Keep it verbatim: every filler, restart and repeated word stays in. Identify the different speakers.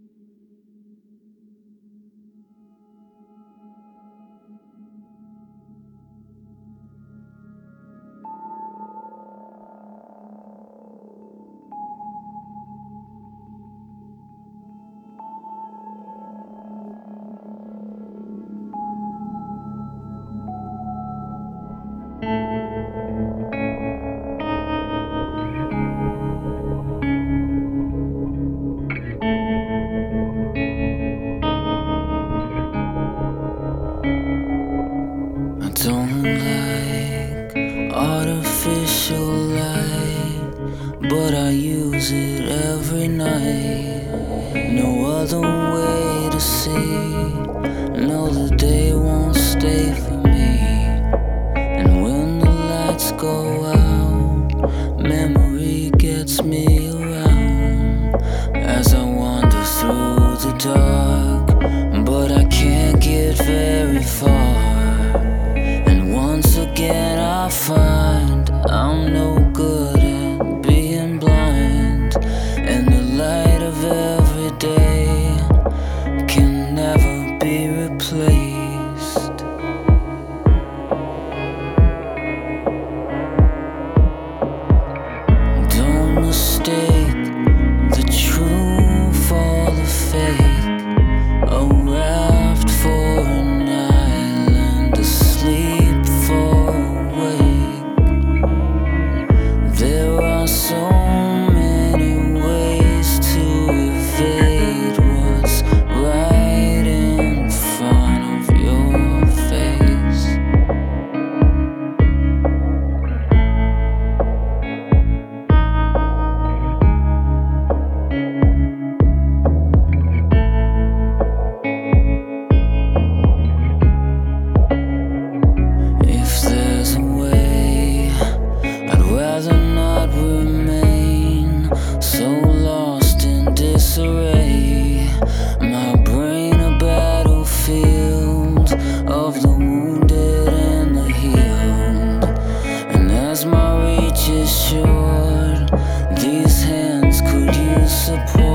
Speaker 1: I don't like artificial light, but I use it every night. No other way to see. No, the day won't stay for me. And when the lights go out, memory gets me around as I wander through the dark, but I can't get very far. Once again I find I'm no good at being blind, and the light of every day can never be replaced. Don't mistake the true for the fake. A raft for an island asleep. So many ways to evade what's right in front of your face. If there's a way, I'd rather not remain so lost in disarray. My brain a battlefield of the wounded and the healed. And as my reach is short, these hands could use support.